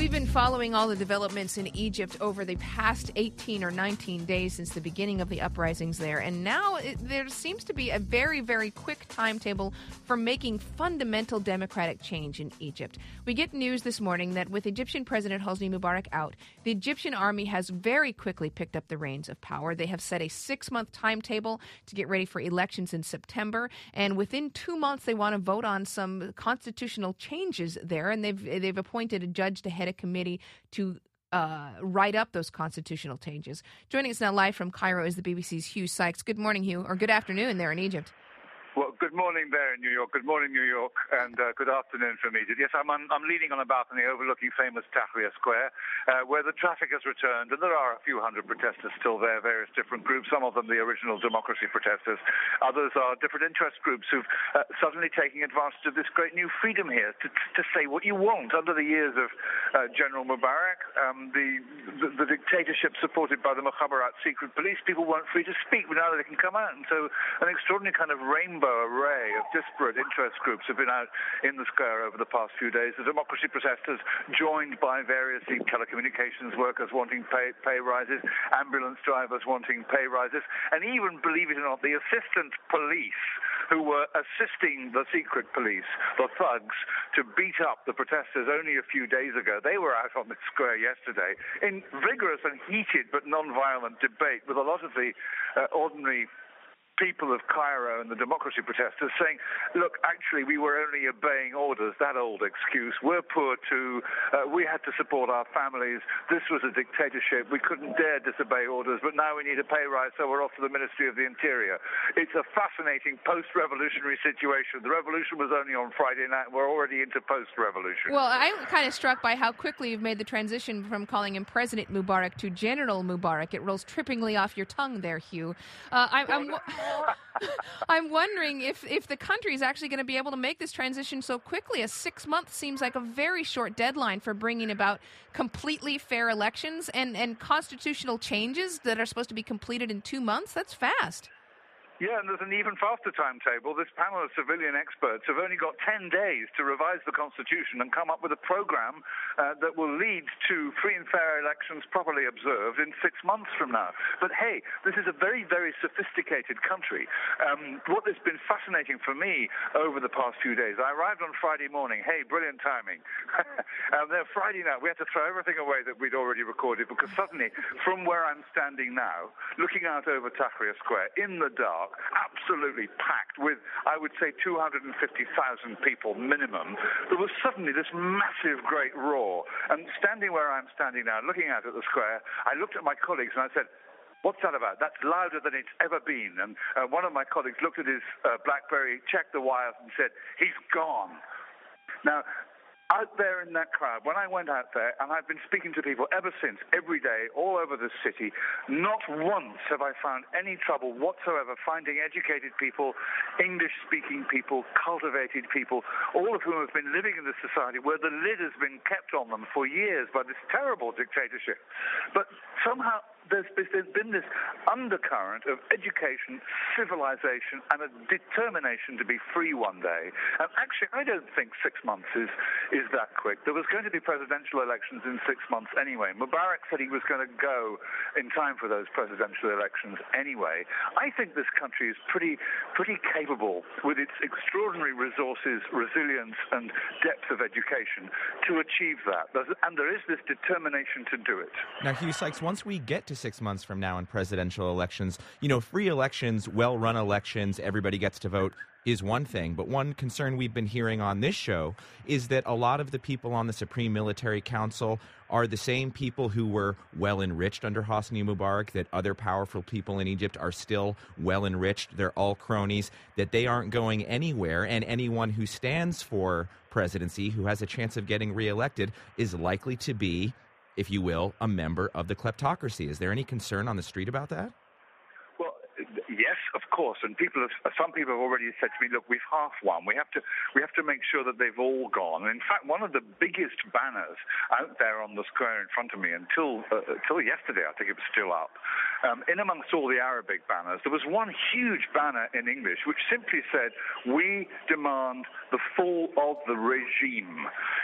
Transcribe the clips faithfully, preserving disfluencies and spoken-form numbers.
We've been following all the developments in Egypt over the past eighteen or nineteen days since the beginning of the uprisings there. And now it, there seems to be a very, very quick timetable for making fundamental democratic change in Egypt. We get news this morning that with Egyptian President Hosni Mubarak out, the Egyptian army has very quickly picked up the reins of power. They have set a six-month timetable to get ready for elections in September. And within two months, they want to vote on some constitutional changes there. And they've, they've appointed a judge to head a committee to uh, write up those constitutional changes. Joining us now live from Cairo is the B B C's Hugh Sykes. Good morning, Hugh, or good afternoon there in Egypt. Well, good morning there in New York. Good morning, New York, and uh, good afternoon from Egypt. Yes, I'm, on, I'm leaning on a balcony overlooking famous Tahrir Square, uh, where the traffic has returned, and there are a few hundred protesters still there, various different groups, some of them the original democracy protesters. Others are different interest groups who've uh, suddenly taking advantage of this great new freedom here to, to say what you want. Under the years of uh, General Mubarak, um, the, the, the dictatorship supported by the Mukhabarat secret police, people weren't free to speak, but now they can come out. And so an extraordinary kind of rainbow array of disparate interest groups have been out in the square over the past few days. The democracy protesters, joined by various telecommunications workers wanting pay, pay rises, ambulance drivers wanting pay rises, and even, believe it or not, the assistant police who were assisting the secret police, the thugs, to beat up the protesters only a few days ago. They were out on the square yesterday in vigorous and heated but non-violent debate with a lot of the uh, ordinary people of Cairo and the democracy protesters saying, look, actually, we were only obeying orders, that old excuse. We're poor too. Uh, we had to support our families. This was a dictatorship. We couldn't dare disobey orders, but now we need a pay rise, so we're off to the Ministry of the Interior. It's a fascinating post-revolutionary situation. The revolution was only on Friday night. We're already into post-revolution. Well, I'm kind of struck by how quickly you've made the transition from calling him President Mubarak to General Mubarak. It rolls trippingly off your tongue there, Hugh. Uh, I, I'm... I'm wondering if, if the country is actually going to be able to make this transition so quickly. A six months seems like a very short deadline for bringing about completely fair elections and, and constitutional changes that are supposed to be completed in two months. That's fast. Yeah, and there's an even faster timetable. This panel of civilian experts have only got ten days to revise the Constitution and come up with a program uh, that will lead to free and fair elections properly observed in six months from now. But hey, this is a very, very sophisticated country. Um, what has been fascinating for me over the past few days, I arrived on Friday morning. Hey, brilliant timing. um, then Friday night, we had to throw everything away that we'd already recorded because suddenly, from where I'm standing now, looking out over Tahrir Square in the dark, absolutely packed with, I would say, two hundred fifty thousand people minimum, there was suddenly this massive, great roar. And standing where I'm standing now, looking out at the square, I looked at my colleagues and I said, what's that about? That's louder than it's ever been. And uh, one of my colleagues looked at his uh, BlackBerry, checked the wires and said, he's gone. Now, out there in that crowd, when I went out there, and I've been speaking to people ever since, every day, all over the city, not once have I found any trouble whatsoever finding educated people, English-speaking people, cultivated people, all of whom have been living in this society where the lid has been kept on them for years by this terrible dictatorship. But somehow there's been this undercurrent of education, civilization, and a determination to be free one day. And actually, I don't think six months is, is that quick. There was going to be presidential elections in six months anyway. Mubarak said he was going to go in time for those presidential elections anyway. I think this country is pretty, pretty capable, with its extraordinary resources, resilience, and depth of education, to achieve that. And there is this determination to do it. Now, Hugh Sykes, once we get to six months from now in presidential elections, you know, free elections, well-run elections, everybody gets to vote is one thing. But one concern we've been hearing on this show is that a lot of the people on the Supreme Military Council are the same people who were well enriched under Hosni Mubarak, that other powerful people in Egypt are still well enriched. They're all cronies, that they aren't going anywhere. And anyone who stands for presidency, who has a chance of getting reelected, is likely to be, if you will, a member of the kleptocracy. Is there any concern on the street about that? Well, yes, of course. And people have, some people have already said to me, look, we've half won. We have to we have to make sure that they've all gone. And in fact, one of the biggest banners out there on the square in front of me until uh, until yesterday, I think it was still up, um, in amongst all the Arabic banners, there was one huge banner in English which simply said, we demand the fall of the regime. And I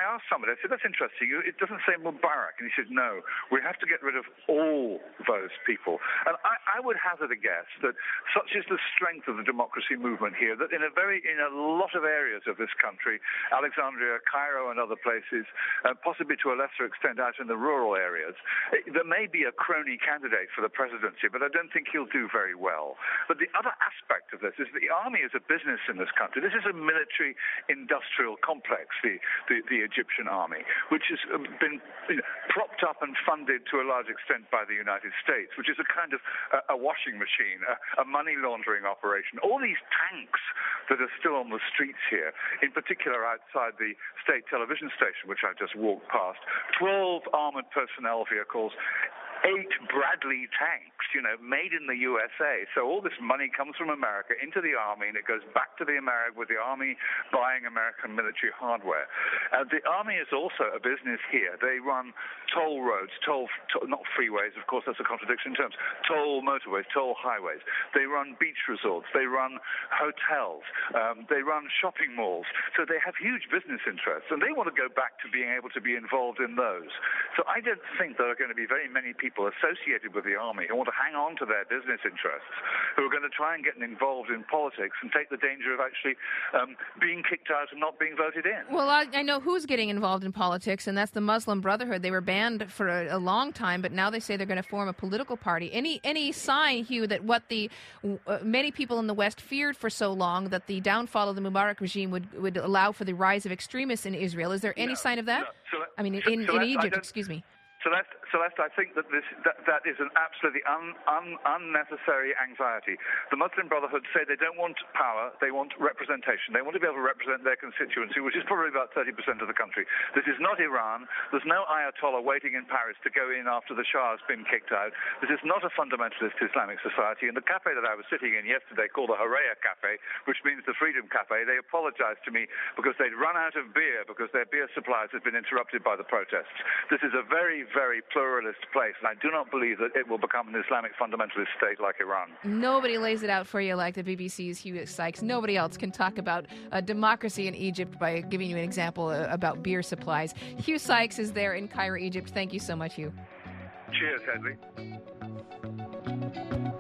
asked somebody, I said, that's interesting. It doesn't say Mubarak. And he said, no, we have to get rid of all those people. And I, I would hazard a guess that such is the strength of the democracy movement here, that in a very, in a lot of areas of this country, Alexandria, Cairo, and other places, uh, possibly to a lesser extent out in the rural areas, it, there may be a crony candidate for the presidency, but I don't think he'll do very well. But the other aspect of this is the army is a business in this country. This is a military-industrial complex, the, the, the Egyptian army, which has been you know, propped up and funded to a large extent by the United States, which is a kind of uh, a washing machine, a, a money laundering operation. All these tanks that are still on the streets here, in particular outside the state television station, which I just walked past, twelve armored personnel vehicles, eight Bradley tanks, you know, made in the U S A. So all this money comes from America into the army, and it goes back to the America with the army buying American military hardware. Uh, the army is also a business here. They run toll roads, toll, toll, not freeways, of course, that's a contradiction in terms, toll motorways, toll highways. They run beach resorts. They run hotels. Um, they run shopping malls. So they have huge business interests, and they want to go back to being able to be involved in those. So I don't think there are going to be very many people people associated with the army who want to hang on to their business interests, who are going to try and get involved in politics and take the danger of actually um, being kicked out and not being voted in. Well, I, I know who's getting involved in politics, and that's the Muslim Brotherhood. They were banned for a, a long time, but now they say they're going to form a political party. Any any sign, Hugh, that what the uh, many people in the West feared for so long, that the downfall of the Mubarak regime would, would allow for the rise of extremists in Israel? Is there any no, sign of that? No. So that I mean, so, in, so in Egypt, excuse me. Celeste, Celeste, I think that this that, that is an absolutely un, un, unnecessary anxiety. The Muslim Brotherhood say they don't want power, they want representation. They want to be able to represent their constituency, which is probably about thirty percent of the country. This is not Iran. There's no Ayatollah waiting in Paris to go in after the Shah has been kicked out. This is not a fundamentalist Islamic society. And the cafe that I was sitting in yesterday, called the Horea Cafe, which means the Freedom Cafe, they apologized to me because they'd run out of beer because their beer supplies had been interrupted by the protests. This is a very very pluralist place, and I do not believe that it will become an Islamic fundamentalist state like Iran. Nobody lays it out for you like the B B C's Hugh Sykes. Nobody else can talk about uh, democracy in Egypt by giving you an example uh, about beer supplies. Hugh Sykes is there in Cairo, Egypt. Thank you so much, Hugh. Cheers, Hedley.